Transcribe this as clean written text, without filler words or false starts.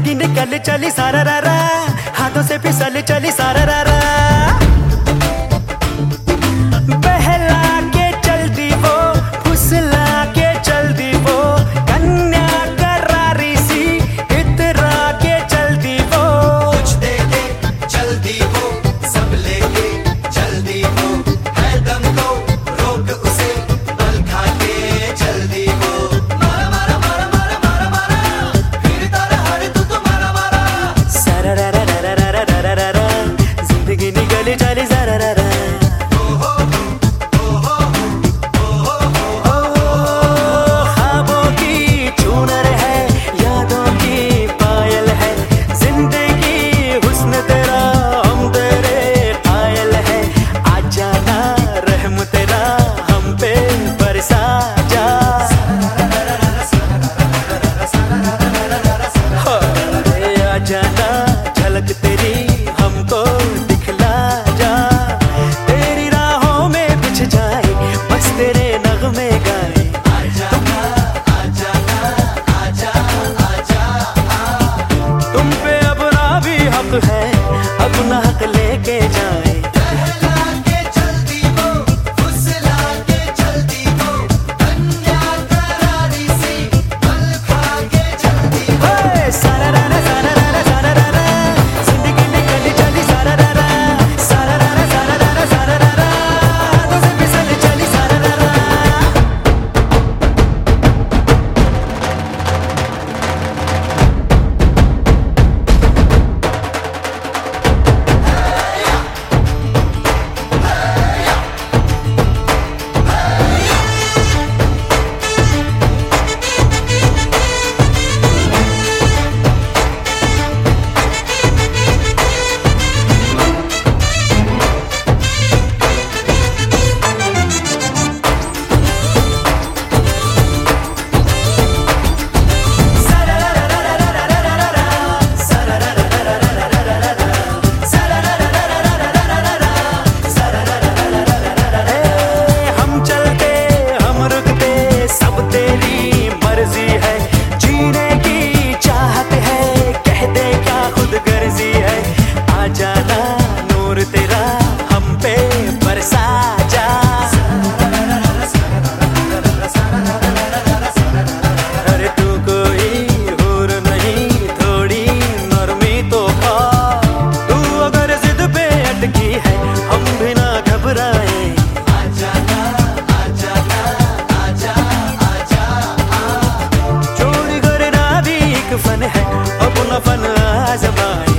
जिंदगी निकल चली सारा रा, हाथों से फिसल चली सारा रा। बहला के चल दी वो, फुसला के चल दी वो, कन्या करारी सी इतरा के चल दी वो। कुछ दे के चल दी वो, सब लेके चल दी वो, है दम तो रोक उसे, बल खा के चल दी वो। मारा मारा मारा मारा मारा मारा, फिर तारा हर तू तो मारा मारा। सारा रा रा रा रा रा रा रा रा, जिंदगी निकल चली सारा रा रा। जाना झलक तेरी हमको दिखला जा, तेरी राहों में बिछ जाए बस तेरे नगमे गाए। तुम पे अपना भी हक है, अपना हक लेके जाए। जाना नूर तेरा हम पे बरसा जा, अरे तू कोई हूर नहीं, थोड़ी नरमी तो खा। तू अगर जिद पे अटकी है हम भी ना घबराए। चोरी करना भी एक फन है, अपना फन आजमाए।